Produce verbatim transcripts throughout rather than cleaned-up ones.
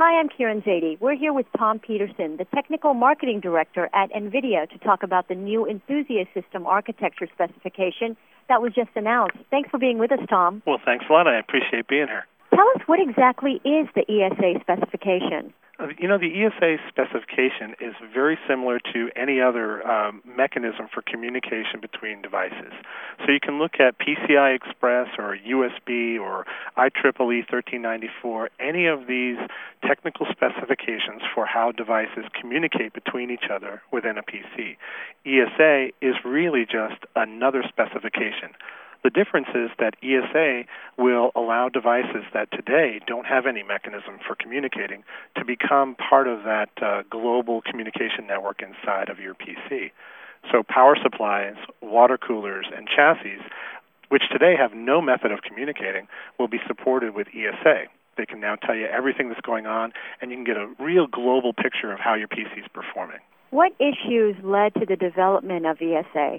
Hi, I'm Kieran Zadie. We're here with Tom Peterson, the Technical Marketing Director at NVIDIA, to talk about the new Enthusiast System Architecture specification that was just announced. Thanks for being with us, Tom. Well, thanks a lot. I appreciate being here. Tell us, what exactly is the E S A specification? Uh, you know, the E S A specification is very similar to any other um, mechanism for communication between devices. So you can look at P C I Express or U S B or I triple E thirteen ninety-four, any of these technical specifications for how devices communicate between each other within a P C. E S A is really just another specification. The difference is that E S A will allow devices that today don't have any mechanism for communicating to become part of that uh, global communication network inside of your P C. So power supplies, water coolers, and chassis, which today have no method of communicating, will be supported with E S A. They can now tell you everything that's going on, and you can get a real global picture of how your P C is performing. What issues led to the development of E S A?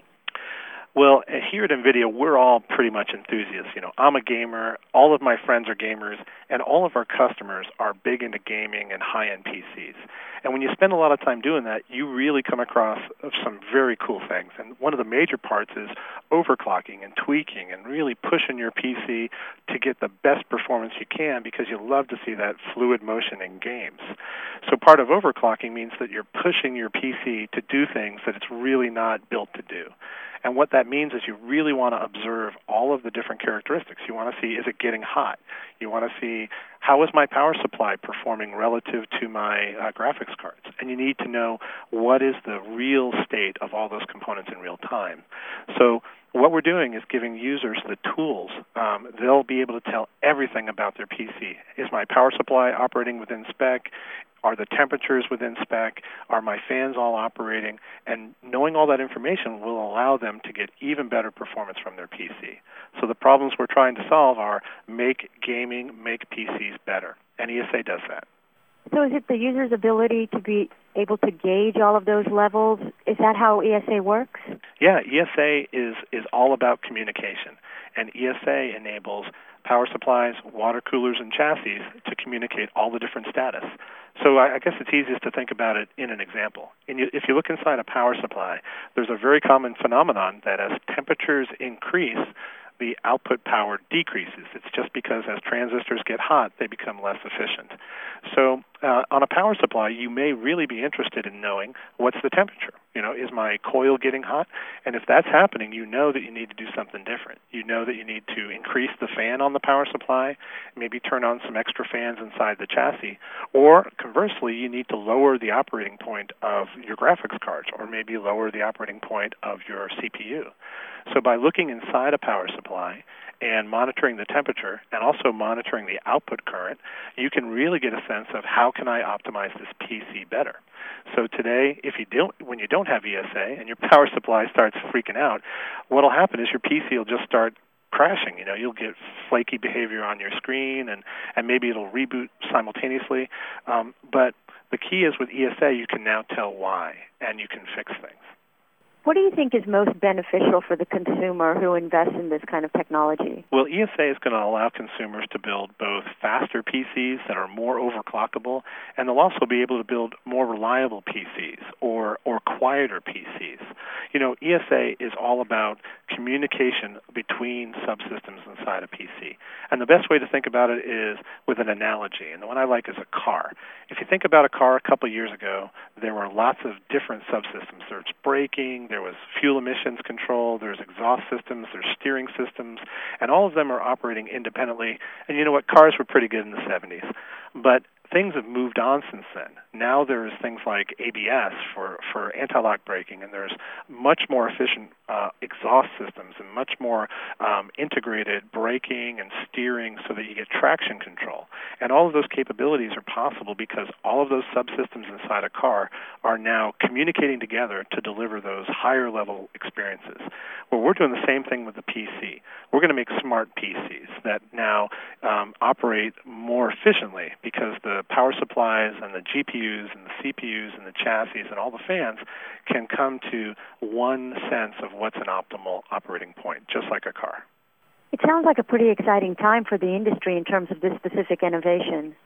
Well, here at NVIDIA, we're all pretty much enthusiasts. You know, I'm a gamer, all of my friends are gamers, and all of our customers are big into gaming and high-end P Cs. And when you spend a lot of time doing that, you really come across some very cool things. And one of the major parts is overclocking and tweaking and really pushing your P C to get the best performance you can, because you love to see that fluid motion in games. So part of overclocking means that you're pushing your P C to do things that it's really not built to do. And what that means is you really want to observe all of the different characteristics. You want to see, is it getting hot? You want to see, how is my power supply performing relative to my uh, graphics cards? And you need to know what is the real state of all those components in real time. So what we're doing is giving users the tools. Um, they'll be able to tell everything about their P C. Is my power supply operating within spec? Are the temperatures within spec? Are my fans all operating? And knowing all that information will allow them to get even better performance from their P C. So the problems we're trying to solve are make gaming, make P Cs better. And E S A does that. So is it the user's ability to be able to gauge all of those levels? Is that how E S A works? Yeah, E S A is, is all about communication. And E S A enables power supplies, water coolers, and chassis to communicate all the different status. So I, I guess it's easiest to think about it in an example. And you, if you look inside a power supply, there's a very common phenomenon that as temperatures increase, the output power decreases. It's just because as transistors get hot, they become less efficient. So uh, on a power supply, you may really be interested in knowing what's the temperature. You know, is my coil getting hot? And if that's happening, you know that you need to do something different. You know that you need to increase the fan on the power supply, maybe turn on some extra fans inside the chassis, or conversely, you need to lower the operating point of your graphics cards, or maybe lower the operating point of your C P U. So by looking inside a power supply and monitoring the temperature and also monitoring the output current, you can really get a sense of how can I optimize this P C better. So today, if you don't, when you don't have E S A and your power supply starts freaking out, what will happen is your P C will just start crashing. You know, you'll get flaky behavior on your screen, and, and maybe it'll reboot simultaneously. Um, but the key is with E S A, you can now tell why, and you can fix things. What do you think is most beneficial for the consumer who invests in this kind of technology? Well, E S A is going to allow consumers to build both faster P Cs that are more overclockable, and they'll also be able to build more reliable P Cs or, or quieter P Cs. You know, E S A is all about communication between subsystems inside a P C. And the best way to think about it is with an analogy, and the one I like is a car. If you think about a car a couple years ago, there were lots of different subsystems. There's braking, there was fuel emissions control, there's exhaust systems, there's steering systems, and all of them are operating independently. And you know what? Cars were pretty good in the seventies. But things have moved on since then. Now there's things like A B S for, for anti-lock braking, and there's much more efficient uh, exhaust systems and much more um, integrated braking and steering so that you get traction control. And all of those capabilities are possible because all of those subsystems inside a car are now communicating together to deliver those higher level experiences. Well, we're doing the same thing with the P C. We're going to make smart P Cs that now um, operate more efficiently because the power supplies and the G P Us and the C P Us and the chassis and all the fans can come to one sense of what's an optimal operating point, just like a car. It sounds like a pretty exciting time for the industry in terms of this specific innovation.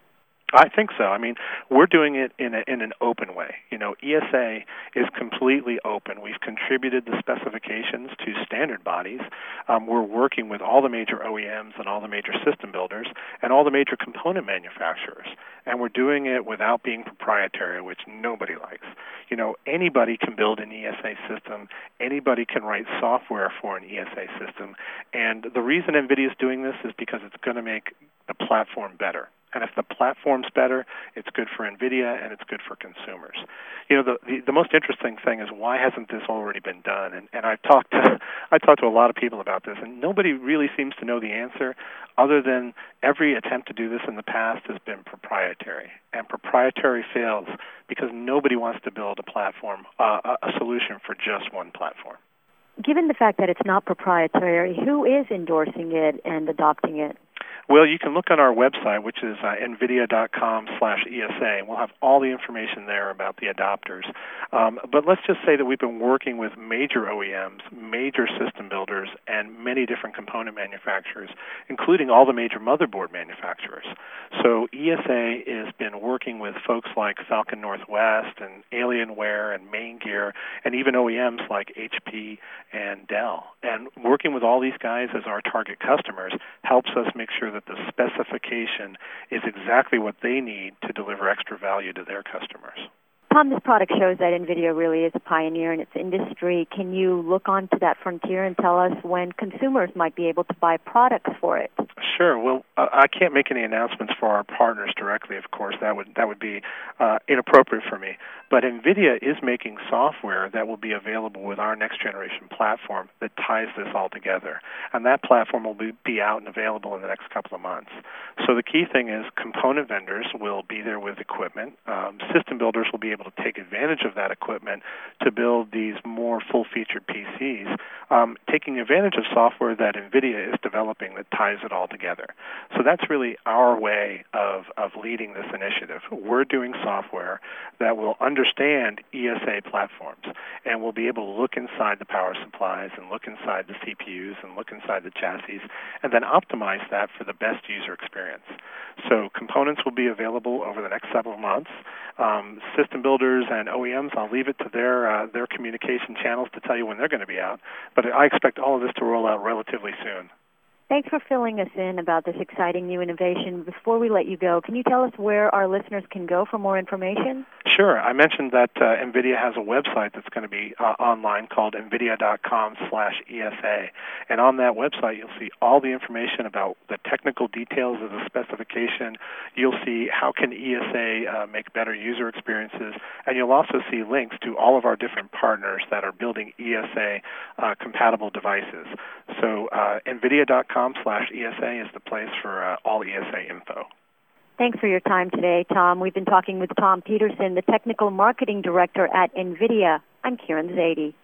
I think so. I mean, we're doing it in a, in an open way. You know, E S A is completely open. We've contributed the specifications to standard bodies. Um, we're working with all the major O E Ms and all the major system builders and all the major component manufacturers. And we're doing it without being proprietary, which nobody likes. You know, anybody can build an E S A system. Anybody can write software for an E S A system. And the reason NVIDIA is doing this is because it's going to make the platform better. And if the platform's better, it's good for NVIDIA and it's good for consumers. You know, the, the, the most interesting thing is, why hasn't this already been done? And, and I've talked to, I talked to a lot of people about this, and nobody really seems to know the answer, other than every attempt to do this in the past has been proprietary. And proprietary fails because nobody wants to build a platform, uh, a solution for just one platform. Given the fact that it's not proprietary, who is endorsing it and adopting it? Well, you can look on our website, which is uh, nvidia.com slash ESA. We'll have all the information there about the adopters. Um, but let's just say that we've been working with major O E Ms, major system builders, and many different component manufacturers, including all the major motherboard manufacturers. So E S A has been working with folks like Falcon Northwest and Alienware and Maingear, and even O E Ms like H P and Dell. And working with all these guys as our target customers helps us make sure that the specification is exactly what they need to deliver extra value to their customers. Tom, this product shows that NVIDIA really is a pioneer in its industry. Can you look onto that frontier and tell us when consumers might be able to buy products for it? Sure. Well, uh, I can't make any announcements for our partners directly, of course. That would that would be uh, inappropriate for me. But NVIDIA is making software that will be available with our next generation platform that ties this all together. And that platform will be, be out and available in the next couple of months. So the key thing is, component vendors will be there with equipment. Um, system builders will be able to take advantage of that equipment to build these more full-featured P Cs, um, taking advantage of software that NVIDIA is developing that ties it all together. So that's really our way of, of leading this initiative. We're doing software that will understand E S A platforms, and we'll be able to look inside the power supplies and look inside the C P Us and look inside the chassis, and then optimize that for the best user experience. So components will be available over the next several months. Um, system builders and O E Ms, I'll leave it to their uh, their communication channels to tell you when they're going to be out. But I expect all of this to roll out relatively soon. Thanks for filling us in about this exciting new innovation. Before we let you go, can you tell us where our listeners can go for more information? Sure. I mentioned that uh, NVIDIA has a website that's going to be uh, online called nvidia.com slash ESA. And on that website, you'll see all the information about the technical details of the specification. You'll see how can E S A uh, make better user experiences. And you'll also see links to all of our different partners that are building E S A uh, compatible devices. So uh, nvidia.com slash ESA is the place for uh, all E S A info. Thanks for your time today, Tom. We've been talking with Tom Peterson, the Technical Marketing Director at NVIDIA. I'm Kieran Zadie.